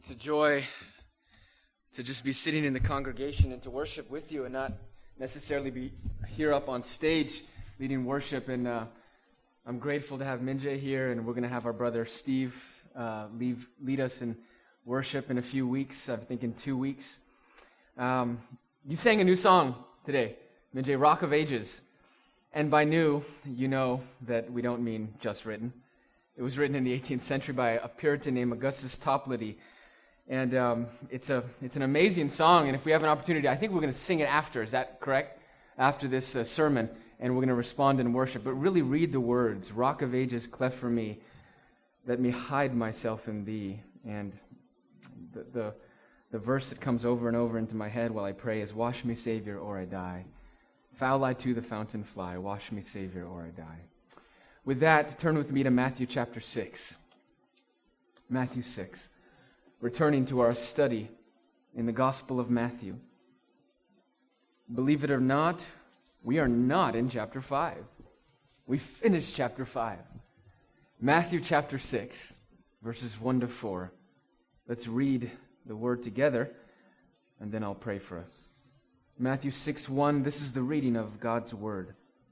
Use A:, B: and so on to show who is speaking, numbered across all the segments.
A: It's a joy to just be sitting in the congregation and to worship with you and not necessarily be here up on stage leading worship. And I'm grateful to have Minjay here, and we're going to have our brother Steve lead us in worship in a few weeks, I think in 2 weeks. You sang a new song today, Minjay, Rock of Ages. And by new, you know that we don't mean just written. It was written in the 18th century by a Puritan named Augustus Toplady. And it's an amazing song, and if we have an opportunity, I think we're going to sing it after. Is that correct? After this sermon, and we're going to respond in worship. But really read the words, Rock of Ages, cleft for me, let me hide myself in thee. And the verse that comes over and over into my head while I pray is, wash me, Savior, or I die. Foul I to the fountain fly, wash me, Savior, or I die. With that, turn with me to Matthew chapter 6. Matthew 6. Returning to our study in the Gospel of Matthew. Believe it or not, we are not in chapter 5. We finished chapter 5. Matthew chapter 6, verses 1 to 4. Let's read the word together, and then I'll pray for us. Matthew 6:1, this is the reading of God's word.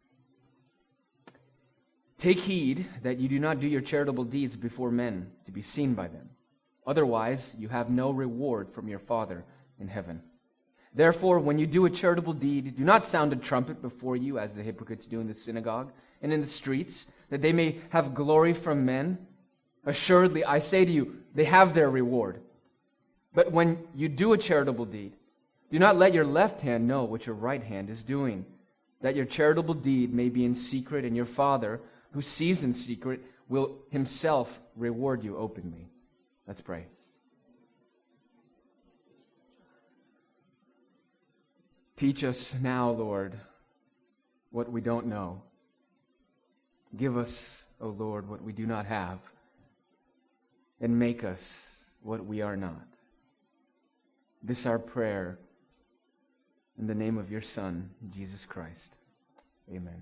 A: Take heed that you do not do your charitable deeds before men to be seen by them. Otherwise, you have no reward from your Father in heaven. Therefore, when you do a charitable deed, do not sound a trumpet before you, as the hypocrites do in the synagogue and in the streets, that they may have glory from men. Assuredly, I say to you, they have their reward. But when you do a charitable deed, do not let your left hand know what your right hand is doing, that your charitable deed may be in secret, and your Father, who sees in secret, will himself reward you openly. Let's pray. Teach us now, Lord, what we don't know. Give us, O Lord, what we do not have, and make us what we are not. This our prayer in the name of your Son, Jesus Christ. Amen.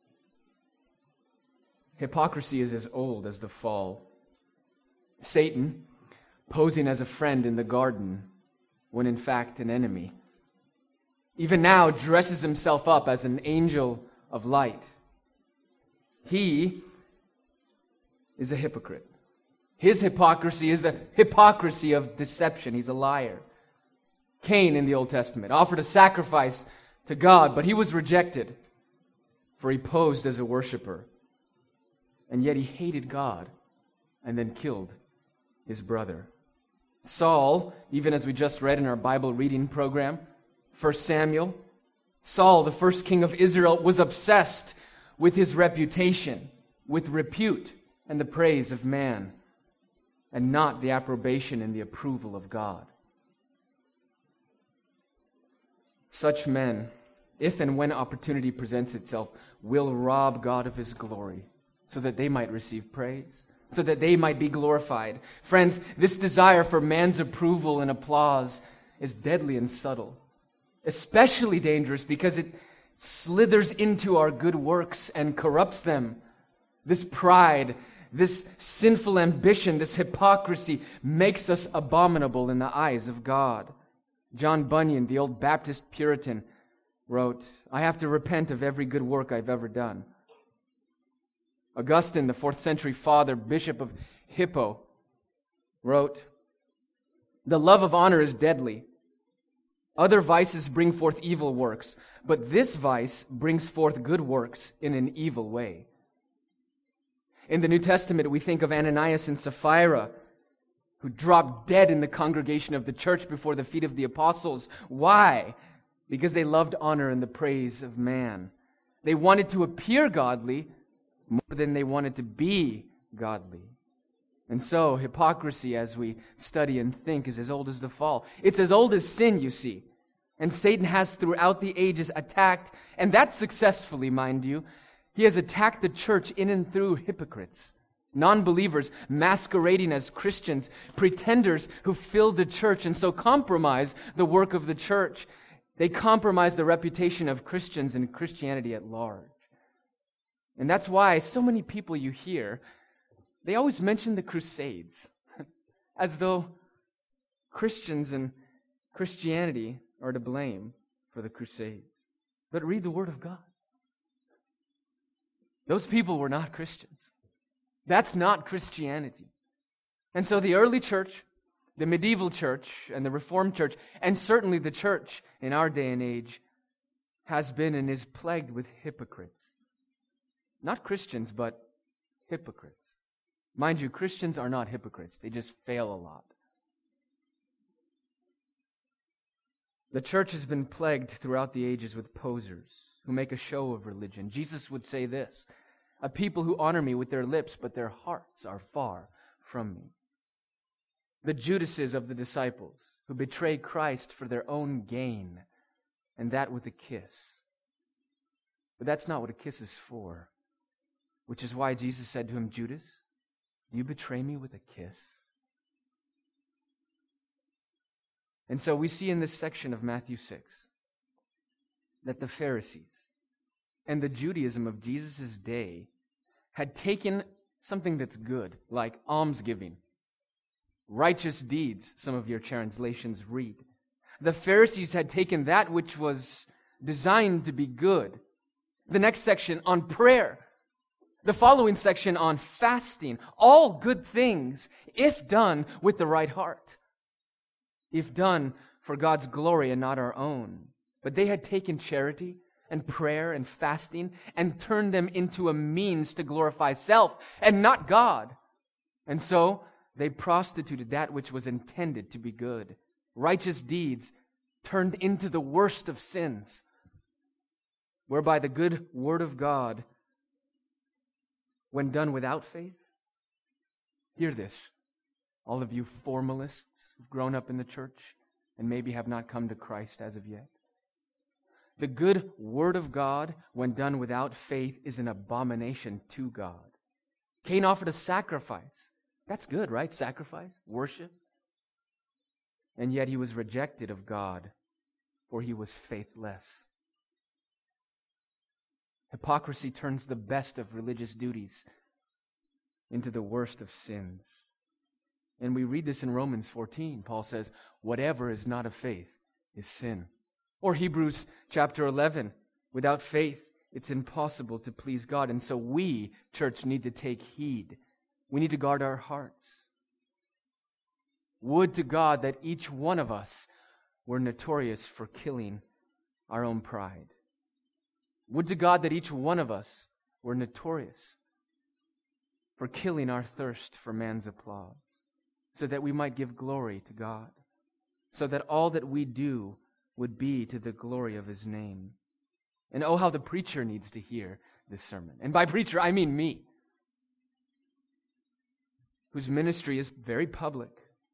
A: Hypocrisy is as old as the fall. Satan, posing as a friend in the garden, when in fact an enemy, even now dresses himself up as an angel of light. He is a hypocrite. His hypocrisy is the hypocrisy of deception. He's a liar. Cain in the Old Testament offered a sacrifice to God, but he was rejected, for he posed as a worshiper. And yet he hated God and then killed his brother. Saul, even as we just read in our Bible reading program, 1 Samuel, Saul, the first king of Israel, was obsessed with his reputation, with repute and the praise of man, and not the approbation and the approval of God. Such men, if and when opportunity presents itself, will rob God of his glory so that they might receive praise, so that they might be glorified. Friends, this desire for man's approval and applause is deadly and subtle, especially dangerous because it slithers into our good works and corrupts them. This pride, this sinful ambition, this hypocrisy makes us abominable in the eyes of God. John Bunyan, the old Baptist Puritan, wrote, I have to repent of every good work I've ever done. Augustine, the 4th century father, bishop of Hippo, wrote, the love of honor is deadly. Other vices bring forth evil works, but this vice brings forth good works in an evil way. In the New Testament, we think of Ananias and Sapphira, who dropped dead in the congregation of the church before the feet of the apostles. Why? Because they loved honor and the praise of man. They wanted to appear godly more than they wanted to be godly. And so, hypocrisy, as we study and think, is as old as the fall. It's as old as sin, you see. And Satan has throughout the ages attacked, and that successfully, mind you, he has attacked the church in and through hypocrites. Non-believers masquerading as Christians, pretenders who fill the church and so compromise the work of the church. They compromise the reputation of Christians and Christianity at large. And that's why so many people you hear, they always mention the Crusades as though Christians and Christianity are to blame for the Crusades. But read the Word of God. Those people were not Christians. That's not Christianity. And so the early church, the medieval church, and the Reformed church, and certainly the church in our day and age, has been and is plagued with hypocrites. Not Christians, but hypocrites. Mind you, Christians are not hypocrites. They just fail a lot. The church has been plagued throughout the ages with posers who make a show of religion. Jesus would say this, "A people who honor me with their lips, but their hearts are far from me." The Judases of the disciples who betray Christ for their own gain, and that with a kiss. But that's not what a kiss is for, which is why Jesus said to him, "Judas, do you betray me with a kiss?" And so we see in this section of Matthew 6 that the Pharisees and the Judaism of Jesus' day had taken something that's good, like almsgiving, righteous deeds, some of your translations read. The Pharisees had taken that which was designed to be good. The next section on prayer. The following section on fasting. All good things, if done with the right heart. If done for God's glory and not our own. But they had taken charity and prayer and fasting and turned them into a means to glorify self and not God. And so they prostituted that which was intended to be good. Righteous deeds turned into the worst of sins, whereby the good Word of God, when done without faith, hear this, all of you formalists who've grown up in the church and maybe have not come to Christ as of yet. The good Word of God, when done without faith, is an abomination to God. Cain offered a sacrifice. That's good, right? Sacrifice, worship. And yet he was rejected of God, for he was faithless. Hypocrisy turns the best of religious duties into the worst of sins. And we read this in Romans 14. Paul says, whatever is not of faith is sin. Or Hebrews chapter 11, without faith, it's impossible to please God. And so we, church, need to take heed. We need to guard our hearts. Would to God that each one of us were notorious for killing our own pride. Would to God that each one of us were notorious for killing our thirst for man's applause, so that we might give glory to God, so that all that we do would be to the glory of His name. And oh, how the preacher needs to hear this sermon. And by preacher, I mean me, whose ministry is very public.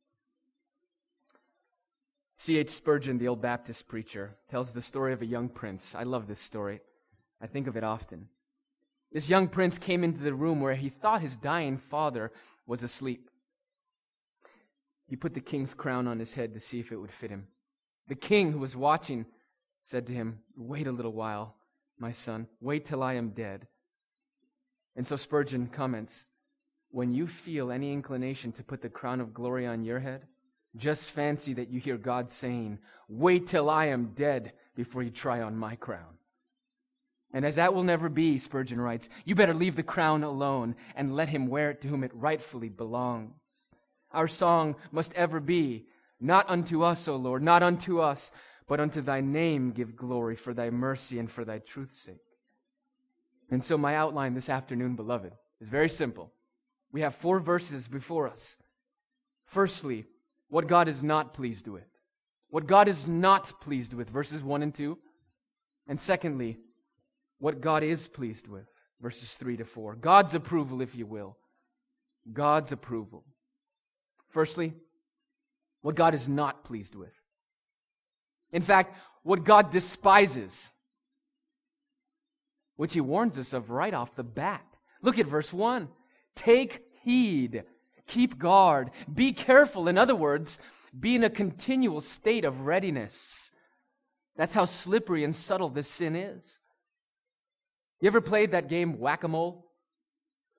A: C.H. Spurgeon, the old Baptist preacher, tells the story of a young prince. I love this story. I think of it often. This young prince came into the room where he thought his dying father was asleep. He put the king's crown on his head to see if it would fit him. The king, who was watching, said to him, "Wait a little while, my son. Wait till I am dead." And so Spurgeon comments, when you feel any inclination to put the crown of glory on your head, just fancy that you hear God saying, "Wait till I am dead before you try on my crown." And as that will never be, Spurgeon writes, you better leave the crown alone and let Him wear it to whom it rightfully belongs. Our song must ever be, not unto us, O Lord, not unto us, but unto Thy name give glory for Thy mercy and for Thy truth's sake. And so my outline this afternoon, beloved, is very simple. We have 4 verses before us. Firstly, what God is not pleased with. What God is not pleased with, verses 1 and 2. And secondly, what God is pleased with, verses 3 to 4. God's approval, if you will. God's approval. Firstly, what God is not pleased with. In fact, what God despises, which He warns us of right off the bat. Look at verse 1. Take heed, keep guard, be careful. In other words, be in a continual state of readiness. That's how slippery and subtle this sin is. You ever played that game Whack-A-Mole?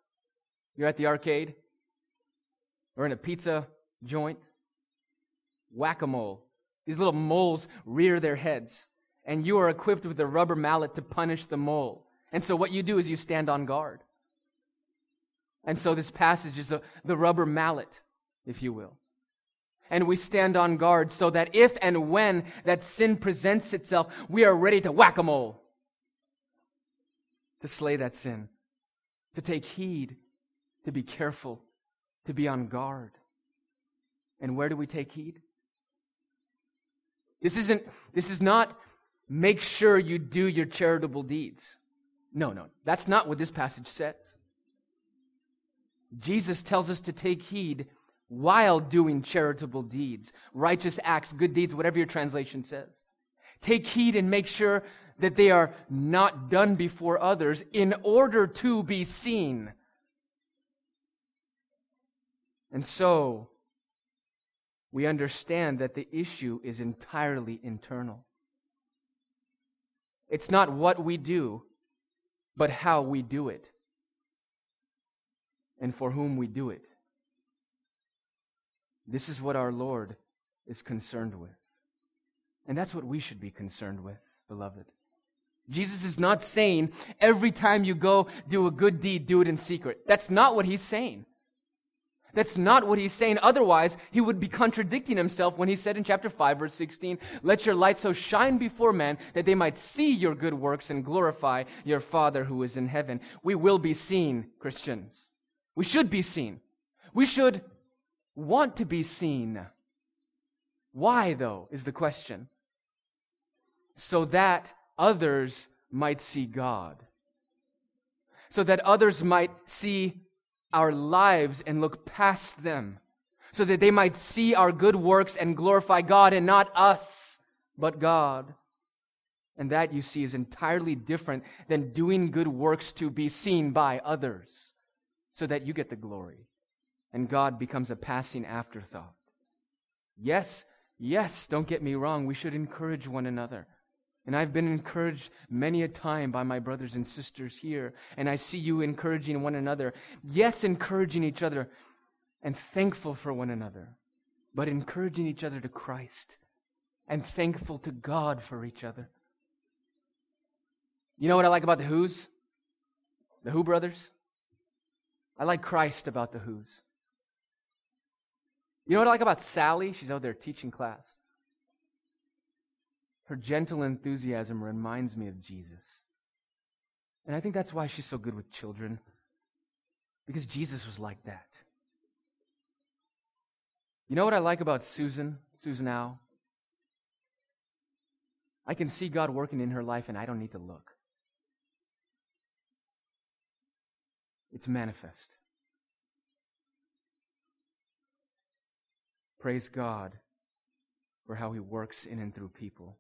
A: You're at the arcade or in a pizza joint. whack-a-mole. These little moles rear their heads, and you are equipped with a rubber mallet to punish the mole. And so what you do is you stand on guard. And so this passage is the rubber mallet, if you will. And we stand on guard so that if and when that sin presents itself, we are ready to whack-a-mole, to slay that sin, to take heed, to be careful, to be on guard. And where do we take heed? This is not make sure you do your charitable deeds. No, that's not what this passage says. Jesus tells us to take heed while doing charitable deeds, righteous acts, good deeds, whatever your translation says. Take heed and make sure that they are not done before others in order to be seen. And so, we understand that the issue is entirely internal. It's not what we do, but how we do it, and for whom we do it. This is what our Lord is concerned with. And that's what we should be concerned with, beloved. Jesus is not saying, every time you go do a good deed, do it in secret. That's not what He's saying. That's not what He's saying. Otherwise, He would be contradicting Himself when He said in chapter 5, verse 16, let your light so shine before men that they might see your good works and glorify your Father who is in heaven. We will be seen, Christians. We should be seen. We should want to be seen. Why, though, is the question. So that others might see God. So that others might see our lives and look past them, so that they might see our good works and glorify God, and not us, but God. And that, you see, is entirely different than doing good works to be seen by others, so that you get the glory, and God becomes a passing afterthought. Yes, don't get me wrong, we should encourage one another. And I've been encouraged many a time by my brothers and sisters here. And I see you encouraging one another. Yes, encouraging each other and thankful for one another. But encouraging each other to Christ and thankful to God for each other. You know what I like about the Who's? The Who brothers? I like Christ about the Who's. You know what I like about Sally? She's out there teaching class. Her gentle enthusiasm reminds me of Jesus. And I think that's why she's so good with children. Because Jesus was like that. You know what I like about Susan Au? I can see God working in her life and I don't need to look. It's manifest. Praise God for how He works in and through people.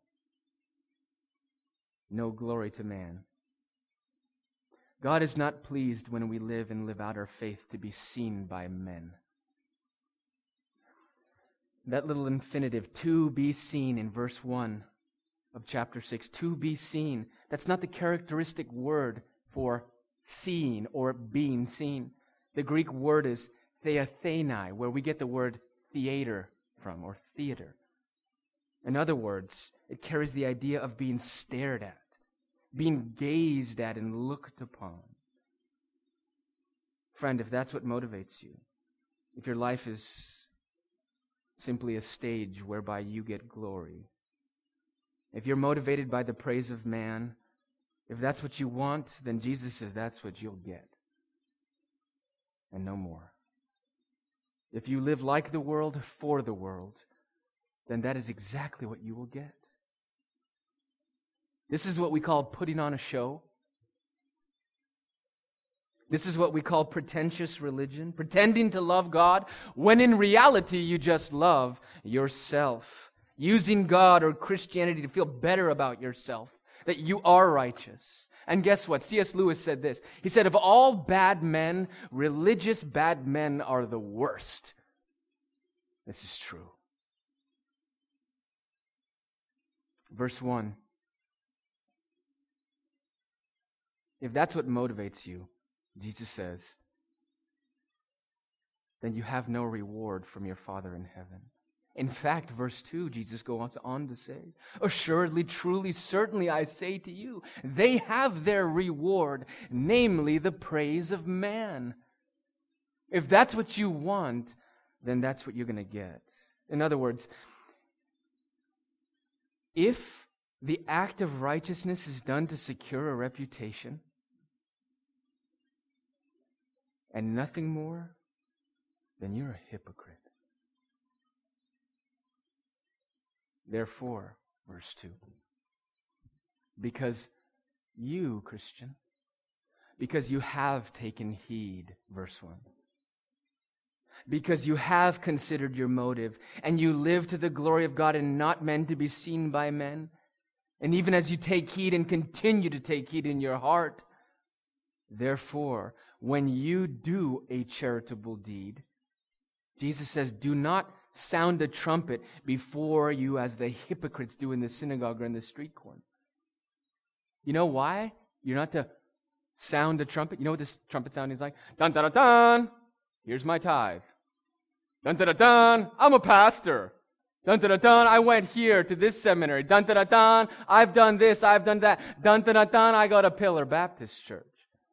A: No glory to man. God is not pleased when we live and live out our faith to be seen by men. That little infinitive, to be seen, in verse 1 of chapter 6, to be seen, that's not the characteristic word for seeing or being seen. The Greek word is theathenai, where we get the word theater from, or theater. In other words, it carries the idea of being stared at, being gazed at and looked upon. Friend, if that's what motivates you, if your life is simply a stage whereby you get glory, if you're motivated by the praise of man, if that's what you want, then Jesus says that's what you'll get, and no more. If you live like the world, for the world, then that is exactly what you will get. This is what we call putting on a show. This is what we call pretentious religion, pretending to love God, when in reality you just love yourself, using God or Christianity to feel better about yourself, that you are righteous. And guess what? C.S. Lewis said this. He said, of all bad men, religious bad men are the worst. This is true. Verse 1. If that's what motivates you, Jesus says, then you have no reward from your Father in heaven. In fact, verse 2, Jesus goes on to say, assuredly, truly, certainly, I say to you, they have their reward, namely the praise of man. If that's what you want, then that's what you're going to get. In other words, if the act of righteousness is done to secure a reputation and nothing more, then you're a hypocrite. Therefore, verse 2, because you, Christian, because you have taken heed, verse 1, because you have considered your motive, and you live to the glory of God and not men to be seen by men, and even as you take heed and continue to take heed in your heart, therefore, when you do a charitable deed, Jesus says, do not sound a trumpet before you as the hypocrites do in the synagogue or in the street corner. You know why? You're not to sound a trumpet. You know what this trumpet sound is like? Dun, dun, dun, dun. Here's my tithe. Dun, dun, dun, dun. I'm a pastor. Dun, dun, dun, dun. I went here to this seminary. Dun, dun, dun, dun. I've done this. I've done that. Dun, dun, dun, dun. I go to Pillar Baptist Church.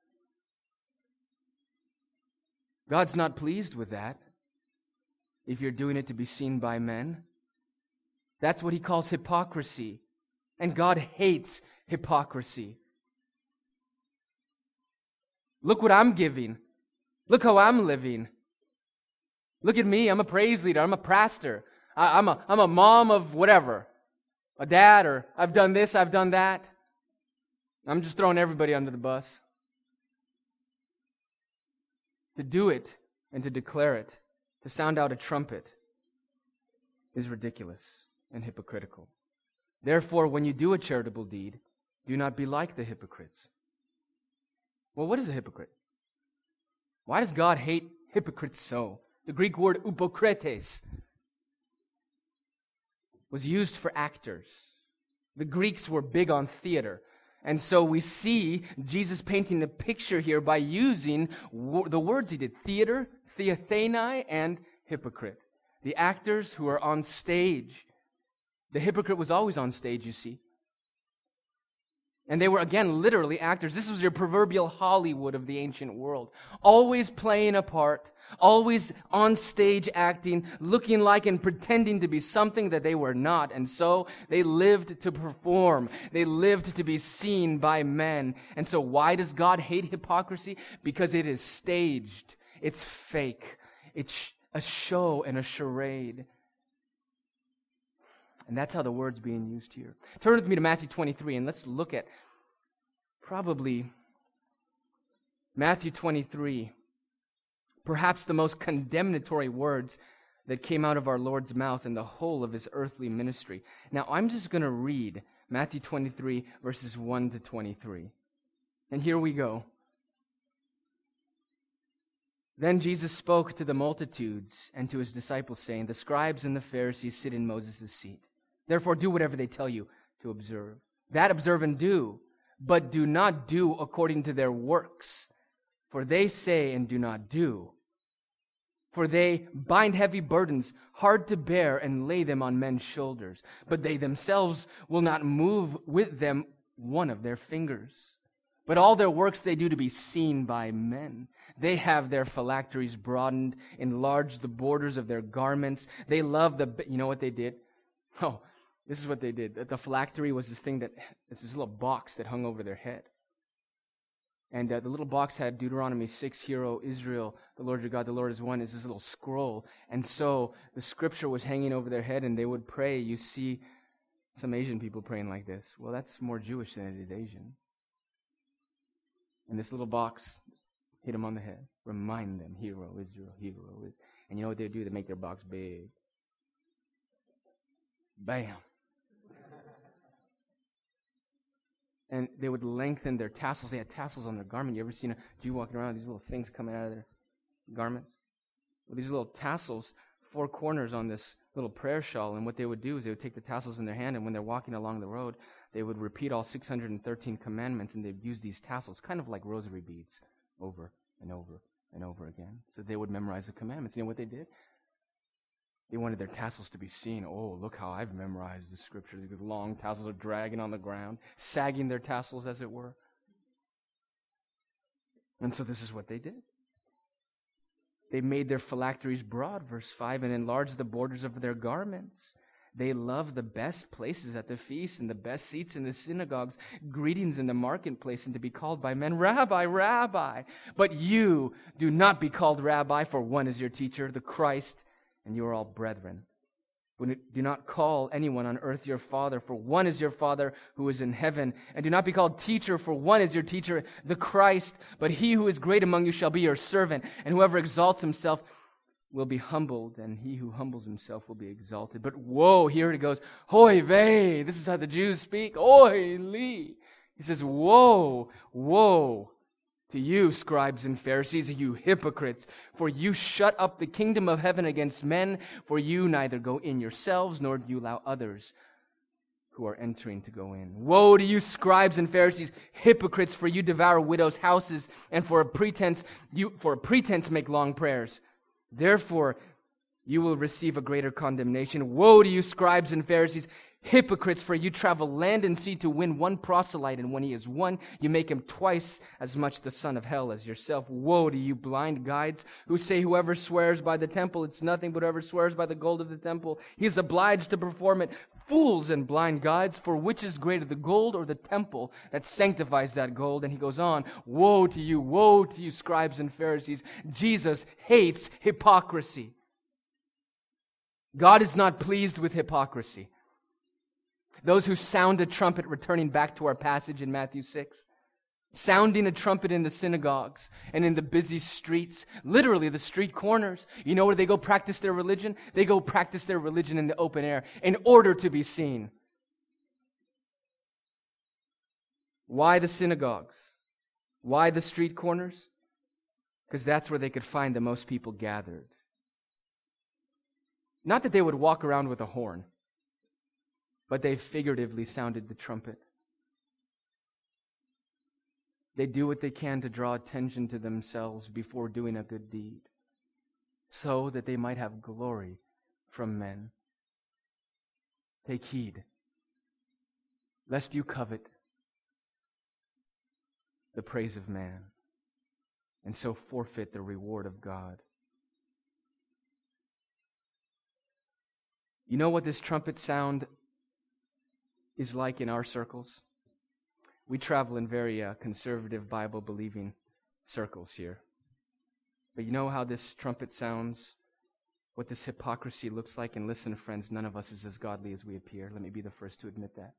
A: God's not pleased with that. If you're doing it to be seen by men. That's what He calls hypocrisy. And God hates hypocrisy. Look what I'm giving. Look how I'm living. Look at me. I'm a praise leader. I'm a pastor. I'm a mom of whatever. A dad, or I've done this, I've done that. I'm just throwing everybody under the bus. To do it and to declare it, to sound out a trumpet, is ridiculous and hypocritical. Therefore, when you do a charitable deed, do not be like the hypocrites. Well, what is a hypocrite? Why does God hate hypocrites so? The Greek word upokretes was used for actors. The Greeks were big on theater. And so we see Jesus painting the picture here by using the words He did: theater, theathenai, and hypocrite. The actors who are on stage. The hypocrite was always on stage, you see. And they were, again, literally actors. This was your proverbial Hollywood of the ancient world. Always playing a part, always on stage acting, looking like and pretending to be something that they were not. And so they lived to perform. They lived to be seen by men. And so why does God hate hypocrisy? Because it is staged. It's fake. It's a show and a charade. And that's how the word's being used here. Turn with me to Matthew 23, and let's look at probably Matthew 23, perhaps the most condemnatory words that came out of our Lord's mouth in the whole of His earthly ministry. Now, I'm just going to read Matthew 23, verses 1 to 23. And here we go. Then Jesus spoke to the multitudes and to His disciples, saying, the scribes and the Pharisees sit in Moses' seat. Therefore, do whatever they tell you to observe. That observe and do, but do not do according to their works. For they say and do not do. For they bind heavy burdens, hard to bear, and lay them on men's shoulders. But they themselves will not move with them one of their fingers. But all their works they do to be seen by men. They have their phylacteries broadened, enlarged the borders of their garments. They love you know what they did? Oh, this is what they did. The phylactery was it's this little box that hung over their head. And the little box had Deuteronomy 6, Hear, O Israel, the Lord your God, the Lord is one. It's this little scroll. And so the scripture was hanging over their head, and they would pray. You see some Asian people praying like this. Well, that's more Jewish than it is Asian. And this little box hit them on the head. Remind them, Hear, O Israel, Hear, O Israel. And you know what they do? They make their box big. Bam. And they would lengthen their tassels. They had tassels on their garment. You ever seen a Jew walking around with these little things coming out of their garments? Well, these little tassels, 4 corners on this little prayer shawl. And what they would do is they would take the tassels in their hand, and when they're walking along the road, they would repeat all 613 commandments, and they'd use these tassels, kind of like rosary beads, over and over and over again. So they would memorize the commandments. You know what they did? They wanted their tassels to be seen. Oh, look how I've memorized the scripture. The long tassels are dragging on the ground, sagging their tassels, as it were. And so this is what they did. They made their phylacteries broad, verse 5, and enlarged the borders of their garments. They loved the best places at the feast and the best seats in the synagogues, greetings in the marketplace, and to be called by men, Rabbi, Rabbi. But you do not be called Rabbi, for one is your teacher, the Christ, and you are all brethren. Do not call anyone on earth your father, for one is your Father who is in heaven. And do not be called teacher, for one is your teacher, the Christ. But he who is great among you shall be your servant. And whoever exalts himself will be humbled, and he who humbles himself will be exalted. But woe, here it goes, hoi vey. This is how the Jews speak. Oi li. He says, woe, woe to you, scribes and Pharisees, you hypocrites, for you shut up the kingdom of heaven against men, for you neither go in yourselves, nor do you allow others who are entering to go in. Woe to you, scribes and Pharisees, hypocrites, for you devour widows' houses, and for a pretense make long prayers. Therefore, you will receive a greater condemnation. Woe to you, scribes and Pharisees, hypocrites, for you travel land and sea to win one proselyte, and when he is won, you make him twice as much the son of hell as yourself. Woe to you, blind guides, who say whoever swears by the temple, it's nothing, but whoever swears by the gold of the temple, he is obliged to perform it. Fools and blind guides, for which is greater, the gold or the temple that sanctifies that gold? And he goes on, woe to you, scribes and Pharisees. Jesus hates hypocrisy. God is not pleased with hypocrisy. Those who sound a trumpet, returning back to our passage in Matthew 6, sounding a trumpet in the synagogues and in the busy streets, literally the street corners. You know where they go practice their religion? They go practice their religion in the open air in order to be seen. Why the synagogues? Why the street corners? Because that's where they could find the most people gathered. Not that they would walk around with a horn, but they figuratively sounded the trumpet. They do what they can to draw attention to themselves before doing a good deed, so that they might have glory from men. Take heed, lest you covet the praise of man, and so forfeit the reward of God. You know what this trumpet sound is like in our circles? We travel in very conservative, Bible-believing circles here. But you know how this trumpet sounds? What this hypocrisy looks like? And listen, friends, none of us is as godly as we appear. Let me be the first to admit that.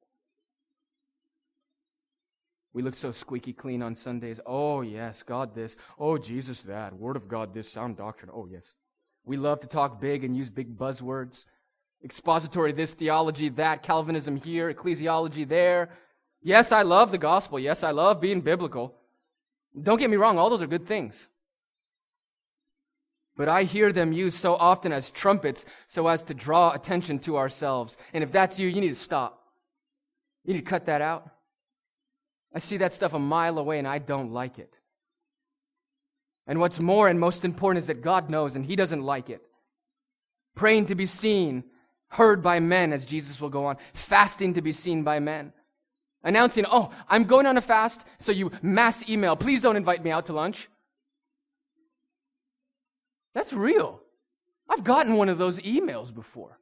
A: We look so squeaky clean on Sundays. Oh, yes, God this. Oh, Jesus that. Word of God this. Sound doctrine. Oh, yes. We love to talk big and use big buzzwords. Expository this, theology that, Calvinism here, ecclesiology there. Yes, I love the gospel. Yes, I love being biblical. Don't get me wrong, all those are good things. But I hear them used so often as trumpets so as to draw attention to ourselves. And if that's you, you need to stop. You need to cut that out. I see that stuff a mile away and I don't like it. And what's more and most important is that God knows and He doesn't like it. Praying to be seen, heard by men, as Jesus will go on. Fasting to be seen by men. Announcing, oh, I'm going on a fast, so you mass email, please don't invite me out to lunch. That's real. I've gotten one of those emails before.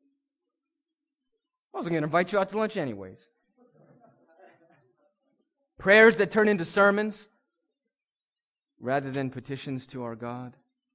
A: I wasn't going to invite you out to lunch anyways. Prayers that turn into sermons rather than petitions to our God.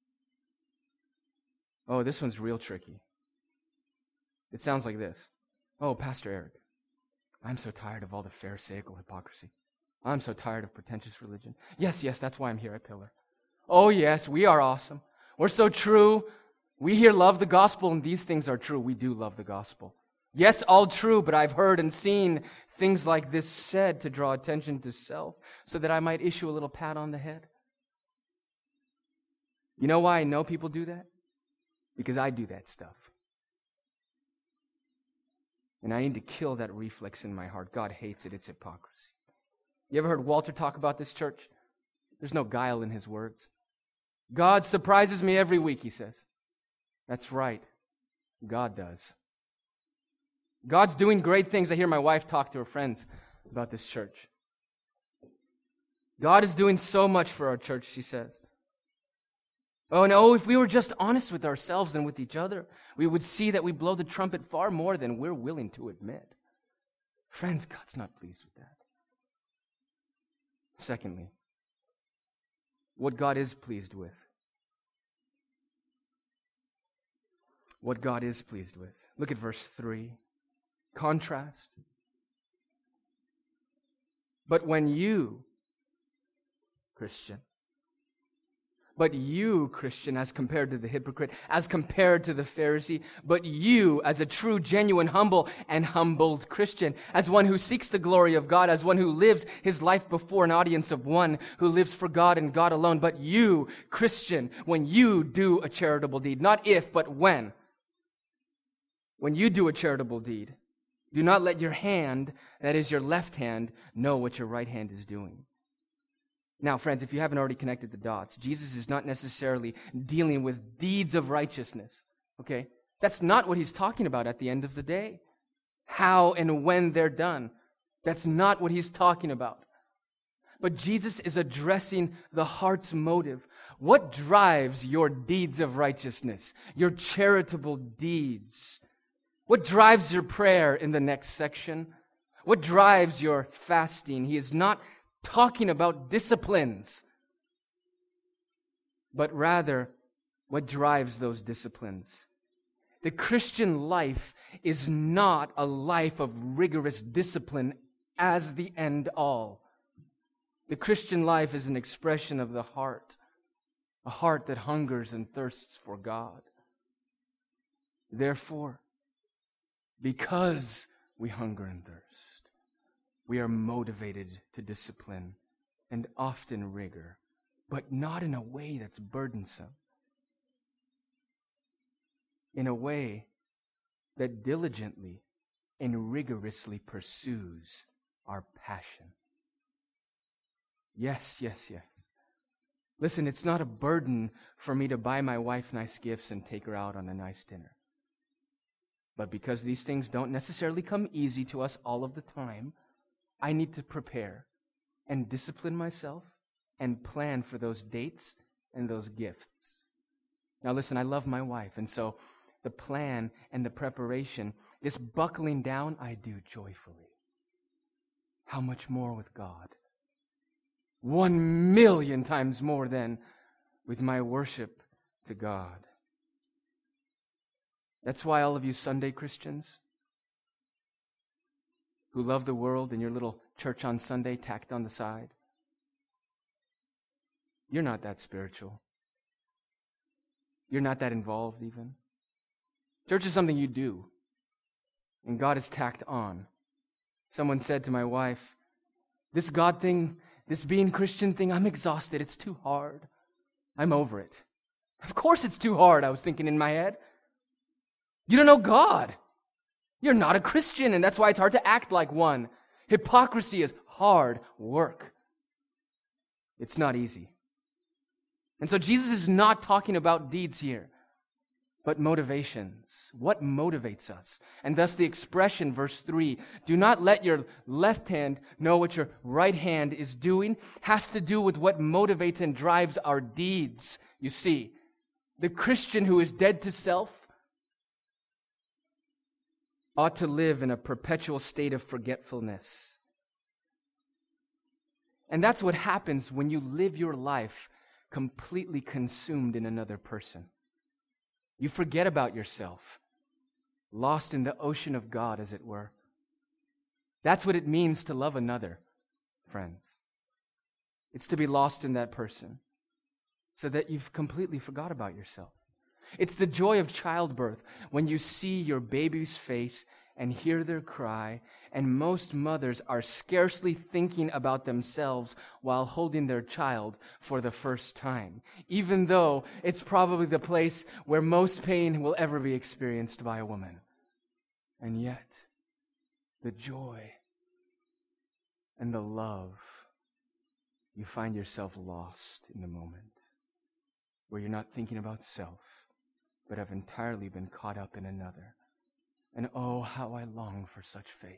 A: Oh, this one's real tricky. It sounds like this. Oh, Pastor Eric, I'm so tired of all the pharisaical hypocrisy. I'm so tired of pretentious religion. Yes, that's why I'm here at Pillar. Oh, yes, we are awesome. We're so true. We here love the gospel, and these things are true. We do love the gospel. Yes, all true, but I've heard and seen things like this said to draw attention to self, so that I might issue a little pat on the head. You know why I know people do that? Because I do that stuff. And I need to kill that reflex in my heart. God hates it. It's hypocrisy. You ever heard Walter talk about this church? There's no guile in his words. God surprises me every week, he says. That's right. God does. God's doing great things. I hear my wife talk to her friends about this church. God is doing so much for our church, she says. Oh no, if we were just honest with ourselves and with each other, we would see that we blow the trumpet far more than we're willing to admit. Friends, God's not pleased with that. Secondly, what God is pleased with. What God is pleased with. Look at verse 3. Contrast. But when you, Christian, as compared to the hypocrite, as compared to the Pharisee, but you, as a true, genuine, humble, and humbled Christian, as one who seeks the glory of God, as one who lives his life before an audience of one who lives for God and God alone, but you, Christian, when you do a charitable deed, not if, but when you do a charitable deed, do not let your hand, that is your left hand, know what your right hand is doing. Now, friends, if you haven't already connected the dots, Jesus is not necessarily dealing with deeds of righteousness, okay? That's not what he's talking about at the end of the day. How and when they're done. That's not what he's talking about. But Jesus is addressing the heart's motive. What drives your deeds of righteousness, your charitable deeds? What drives your prayer in the next section? What drives your fasting? He is not talking about disciplines, but rather what drives those disciplines. The Christian life is not a life of rigorous discipline as the end all. The Christian life is an expression of the heart, a heart that hungers and thirsts for God. Therefore, because we hunger and thirst, we are motivated to discipline and often rigor, but not in a way that's burdensome. In a way that diligently and rigorously pursues our passion. Yes. Listen, it's not a burden for me to buy my wife nice gifts and take her out on a nice dinner. But because these things don't necessarily come easy to us all of the time, I need to prepare and discipline myself and plan for those dates and those gifts. Now listen, I love my wife, and so the plan and the preparation, this buckling down, I do joyfully. How much more with God? 1,000,000 times more than with my worship to God. That's why all of you Sunday Christians who love the world and your little church on Sunday tacked on the side, you're not that spiritual. You're not that involved even. Church is something you do, and God is tacked on. Someone said to my wife, this God thing, this being Christian thing, I'm exhausted. It's too hard. I'm over it. Of course it's too hard, I was thinking in my head. You don't know God. You're not a Christian, and that's why it's hard to act like one. Hypocrisy is hard work. It's not easy. And so Jesus is not talking about deeds here, but motivations. What motivates us? And thus the expression, verse 3, do not let your left hand know what your right hand is doing, has to do with what motivates and drives our deeds. You see, the Christian who is dead to self ought to live in a perpetual state of forgetfulness. And that's what happens when you live your life completely consumed in another person. You forget about yourself, lost in the ocean of God, as it were. That's what it means to love another, friends. It's to be lost in that person so that you've completely forgot about yourself. It's the joy of childbirth when you see your baby's face and hear their cry, and most mothers are scarcely thinking about themselves while holding their child for the first time, even though it's probably the place where most pain will ever be experienced by a woman. And yet, the joy and the love, you find yourself lost in the moment where you're not thinking about self, but have entirely been caught up in another. And oh, how I long for such faith.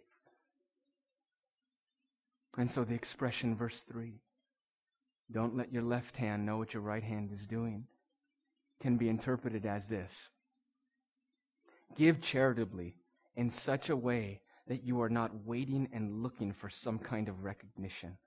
A: And so the expression, verse 3, don't let your left hand know what your right hand is doing, can be interpreted as this: give charitably in such a way that you are not waiting and looking for some kind of recognition.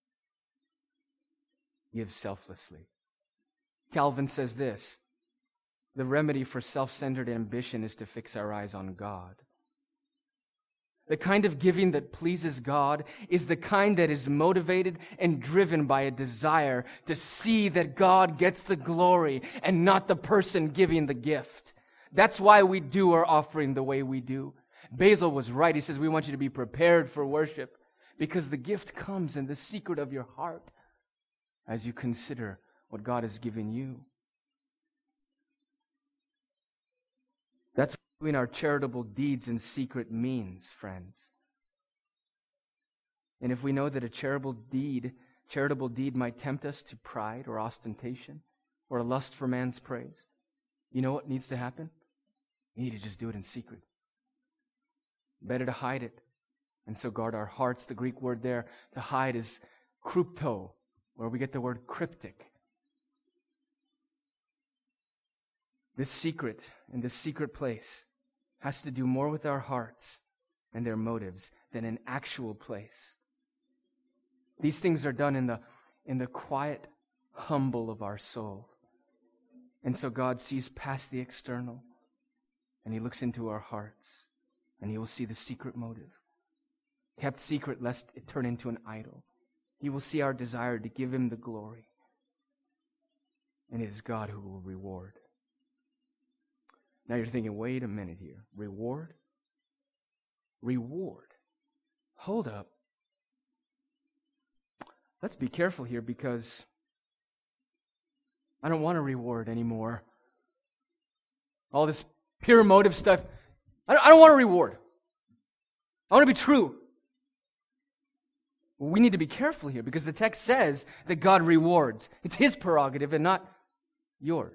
A: Give selflessly. Calvin says this: the remedy for self-centered ambition is to fix our eyes on God. The kind of giving that pleases God is the kind that is motivated and driven by a desire to see that God gets the glory and not the person giving the gift. That's why we do our offering the way we do. Basil was right. He says we want you to be prepared for worship because the gift comes in the secret of your heart as you consider what God has given you. That's what doing our charitable deeds in secret means, friends. And if we know that a charitable deed might tempt us to pride or ostentation or a lust for man's praise, you know what needs to happen? We need to just do it in secret. Better to hide it. And so guard our hearts. The Greek word there to hide is krypto, where we get the word cryptic. This secret, in this secret place, has to do more with our hearts and their motives than an actual place. These things are done in the quiet humble of our soul. And so God sees past the external, and He looks into our hearts, and He will see the secret motive, kept secret lest it turn into an idol. He will see our desire to give Him the glory, and it is God who will reward. Now you're thinking, wait a minute here. Reward? Reward. Hold up. Let's be careful here because I don't want a reward anymore. All this pure motive stuff. I don't want a reward. I want to be true. We need to be careful here because the text says that God rewards. It's His prerogative and not yours.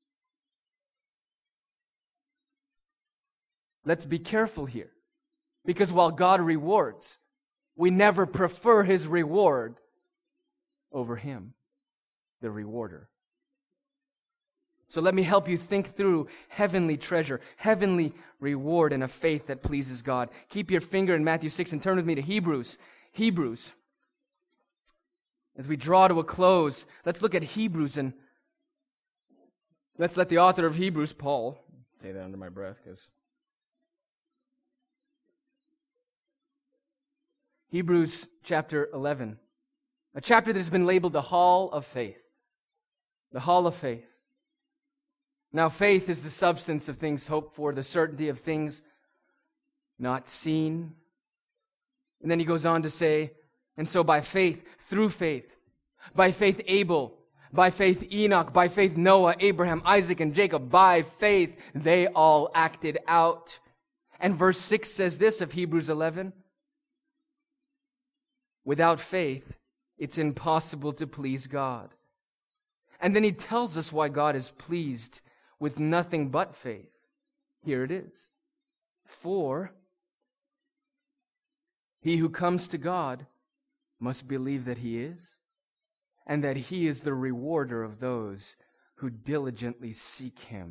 A: Let's be careful here. Because while God rewards, we never prefer His reward over Him, the rewarder. So let me help you think through heavenly treasure, heavenly reward, and a faith that pleases God. Keep your finger in Matthew 6 and turn with me to Hebrews. Hebrews. As we draw to a close, let's look at Hebrews and let's let the author of Hebrews, Paul, say that under my breath because Hebrews chapter 11, a chapter that has been labeled the Hall of Faith. The Hall of Faith. Now, faith is the substance of things hoped for, the certainty of things not seen. And then he goes on to say, and so by faith, through faith, by faith Abel, by faith Enoch, by faith Noah, Abraham, Isaac, and Jacob, by faith they all acted out. And verse 6 says this of Hebrews 11, without faith, it's impossible to please God. And then he tells us why God is pleased with nothing but faith. Here it is. For he who comes to God must believe that He is, and that He is the rewarder of those who diligently seek Him.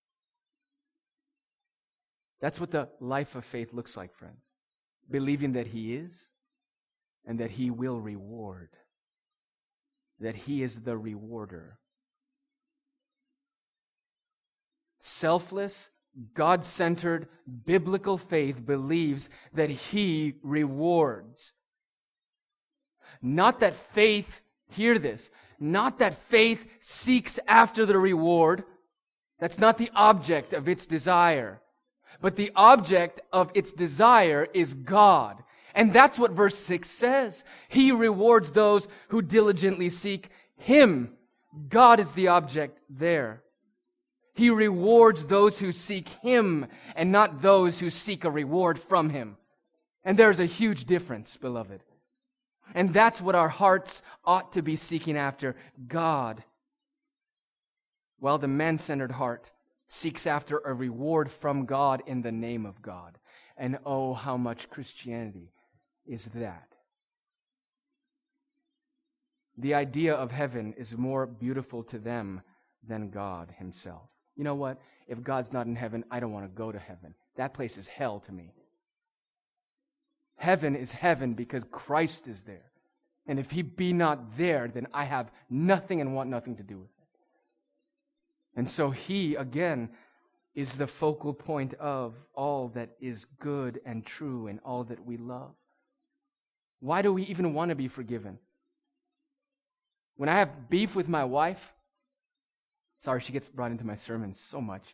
A: That's what the life of faith looks like, friends. Believing that He is, and that He will reward. That He is the rewarder. Selfless, God-centered, biblical faith believes that He rewards. Not that faith, hear this, not that faith seeks after the reward. That's not the object of its desire. But the object of its desire is God. And that's what verse 6 says. He rewards those who diligently seek Him. God is the object there. He rewards those who seek Him and not those who seek a reward from Him. And there's a huge difference, beloved. And that's what our hearts ought to be seeking after, God. While the man-centered heart seeks after a reward from God in the name of God. And oh, how much Christianity is that. The idea of heaven is more beautiful to them than God himself. You know what? If God's not in heaven, I don't want to go to heaven. That place is hell to me. Heaven is heaven because Christ is there. And if he be not there, then I have nothing and want nothing to do with it. And so he, again, is the focal point of all that is good and true and all that we love. Why do we even want to be forgiven? When I have beef with my wife, sorry, she gets brought into my sermons so much.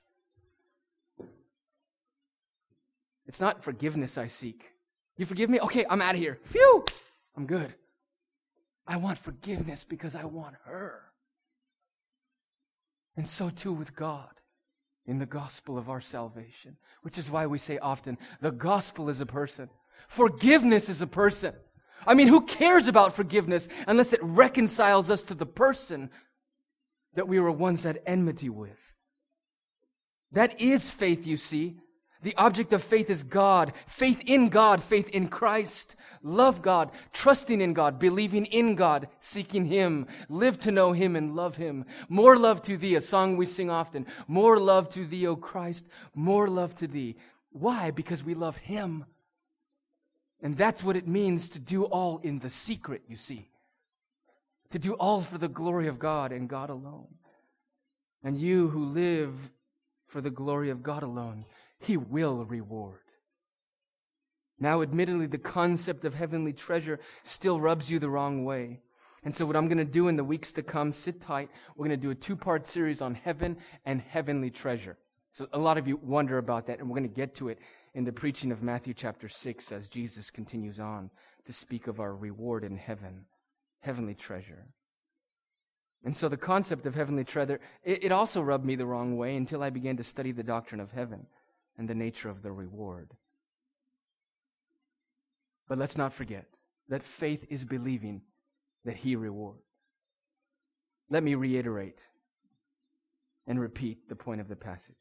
A: It's not forgiveness I seek. You forgive me? Okay, I'm out of here. Phew! I'm good. I want forgiveness because I want her. And so too with God in the gospel of our salvation, which is why we say often, the gospel is a person. Forgiveness is a person. I mean, who cares about forgiveness unless it reconciles us to the person that we were once at enmity with? That is faith, you see. The object of faith is God. Faith in God, faith in Christ. Love God, trusting in God, believing in God, seeking Him. Live to know Him and love Him. More love to Thee, a song we sing often. More love to Thee, O Christ. More love to Thee. Why? Because we love Him. And that's what it means to do all in the secret, you see. To do all for the glory of God and God alone. And you who live for the glory of God alone, He will reward. Now, admittedly, the concept of heavenly treasure still rubs you the wrong way. And so what I'm going to do in the weeks to come, sit tight, we're going to do a 2-part series on heaven and heavenly treasure. So a lot of you wonder about that, and we're going to get to it in the preaching of Matthew chapter 6 as Jesus continues on to speak of our reward in heaven, heavenly treasure. And so the concept of heavenly treasure, it also rubbed me the wrong way until I began to study the doctrine of heaven and the nature of the reward. But let's not forget that faith is believing that He rewards. Let me reiterate and repeat the point of the passage.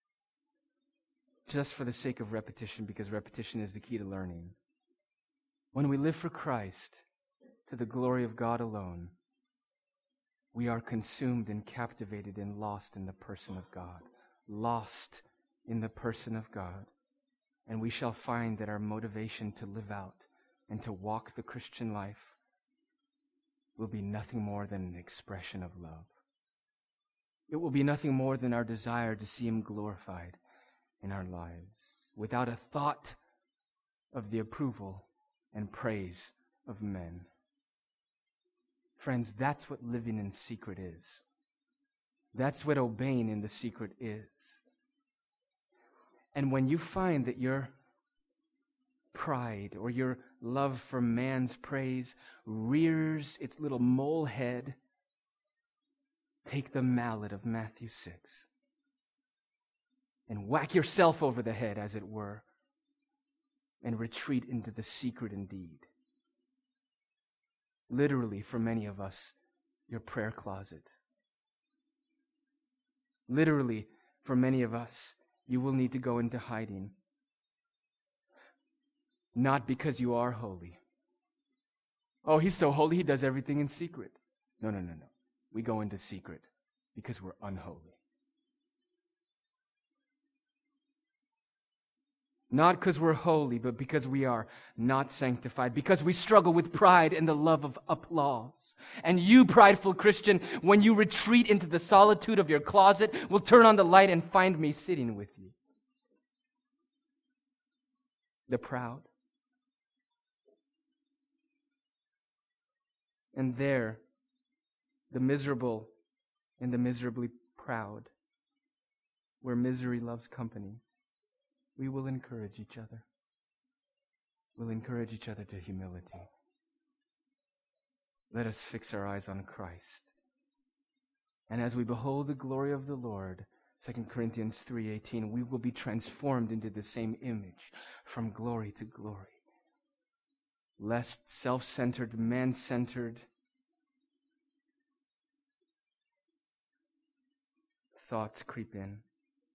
A: Just for the sake of repetition, because repetition is the key to learning. When we live for Christ, to the glory of God alone, we are consumed and captivated and lost in the person of God. Lost in the person of God. And we shall find that our motivation to live out and to walk the Christian life will be nothing more than an expression of love. It will be nothing more than our desire to see Him glorified in our lives, without a thought of the approval and praise of men. Friends, that's what living in secret is. That's what obeying in the secret is. And when you find that your pride or your love for man's praise rears its little mole head, take the mallet of Matthew 6 and whack yourself over the head, as it were, and retreat into the secret indeed. Literally, for many of us, your prayer closet. Literally, for many of us, you will need to go into hiding. Not because you are holy. Oh, he's so holy, he does everything in secret. No. We go into secret because we're unholy. Not because we're holy, but because we are not sanctified. Because we struggle with pride and the love of applause. And you, prideful Christian, when you retreat into the solitude of your closet, will turn on the light and find me sitting with you. The proud. And there, the miserable and the miserably proud, where misery loves company, we will encourage each other. We'll encourage each other to humility. Let us fix our eyes on Christ. And as we behold the glory of the Lord, 2 Corinthians 3:18, we will be transformed into the same image from glory to glory. Lest self-centered, man-centered thoughts creep in.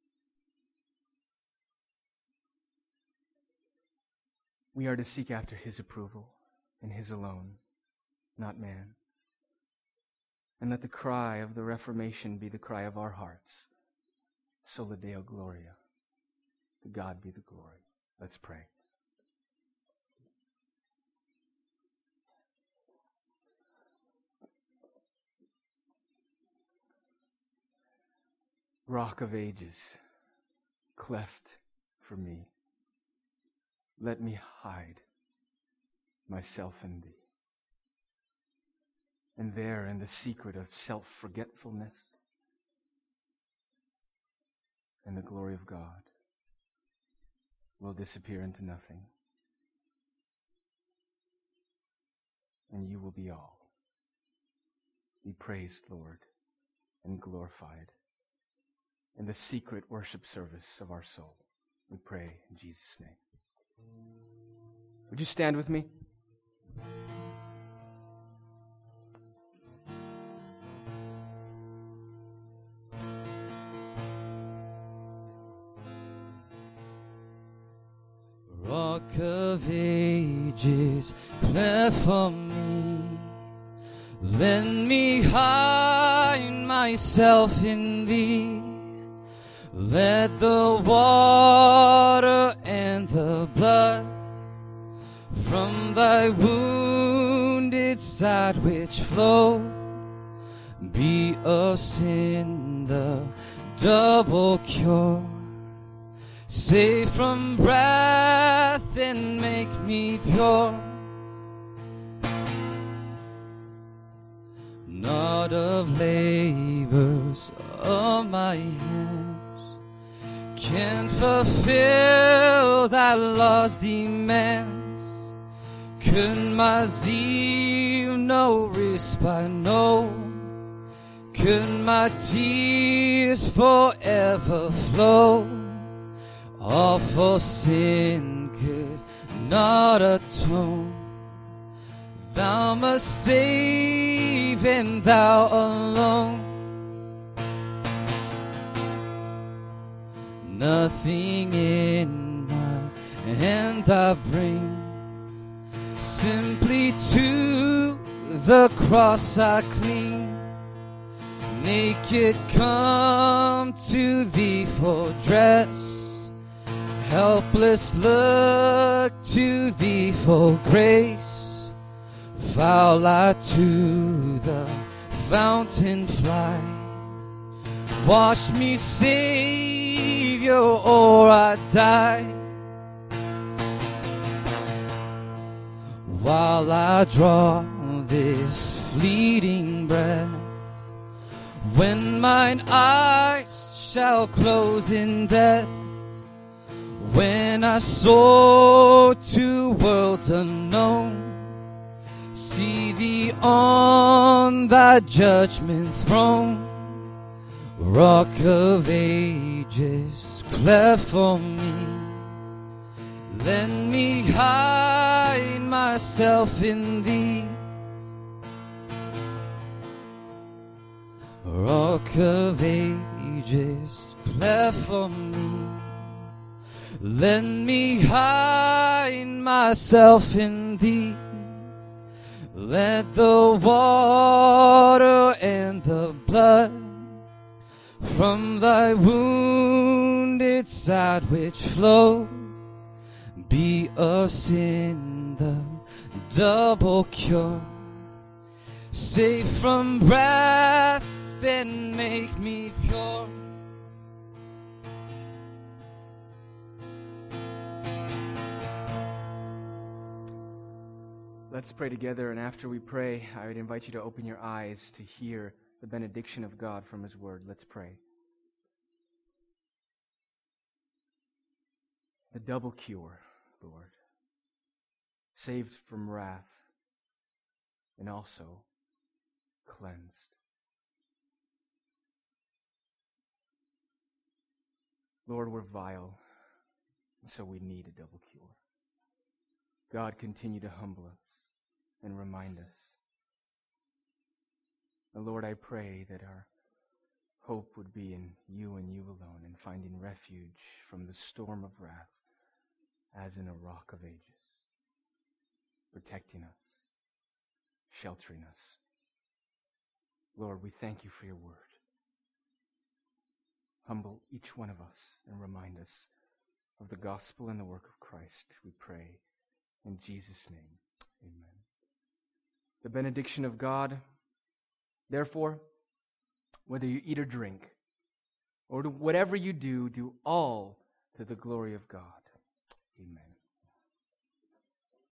A: We are to seek after His approval and His alone, not man's. And let the cry of the Reformation be the cry of our hearts. Sola Deo Gloria. To God be the glory. Let's pray. Rock of ages, cleft for me, let me hide myself in Thee. And there, in the secret of self-forgetfulness and the glory of God, will disappear into nothing. And You will be all. Be praised, Lord, and glorified in the secret worship service of our soul. We pray in Jesus' name. Would you stand with me?
B: Rock of ages, cleft for me, let me hide myself in Thee. Let the water and the blood from Thy wounded side which flowed be of sin the double cure. Save from wrath and make me pure. Not of labors of my hands can fulfill Thy law's demands. Could my zeal no respite know? Could my tears forever flow? All for sin could not atone. Thou must save, and Thou alone. Nothing in my hands I bring, simply to the cross I cling. Naked come to Thee for dress, helpless look to Thee for grace. Foul I to the fountain fly. Wash me, Savior, or I die. While I draw this fleeting breath, when mine eyes shall close in death, when I soar to worlds unknown, see Thee on Thy judgment throne. Rock of ages, cleft for me, let me hide myself in Thee. Rock of ages, cleft for me, let me hide myself in Thee. Let the water and the blood from Thy wounded side which flow be of sin the double cure. Save from wrath and make me pure.
A: Let's pray together, and after we pray, I would invite you to open your eyes to hear the benediction of God from His Word. Let's pray. The double cure, Lord, saved from wrath and also cleansed. Lord, we're vile, and so we need a double cure. God, continue to humble us and remind us. And Lord, I pray that our hope would be in You and You alone, and finding refuge from the storm of wrath as in a rock of ages. protecting us, sheltering us. Lord, we thank you for your word. Humble each one of us and remind us of the gospel and the work of Christ, we pray. In Jesus' name, amen. The benediction of God. Therefore, whether you eat or drink, or whatever you do, do all to the glory of God. Amen.